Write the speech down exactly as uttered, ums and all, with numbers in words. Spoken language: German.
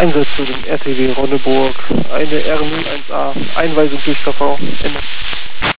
Einsatz zu dem R T W Ronneburg. Eine R null eins A. Einweisung durch K V. Ende.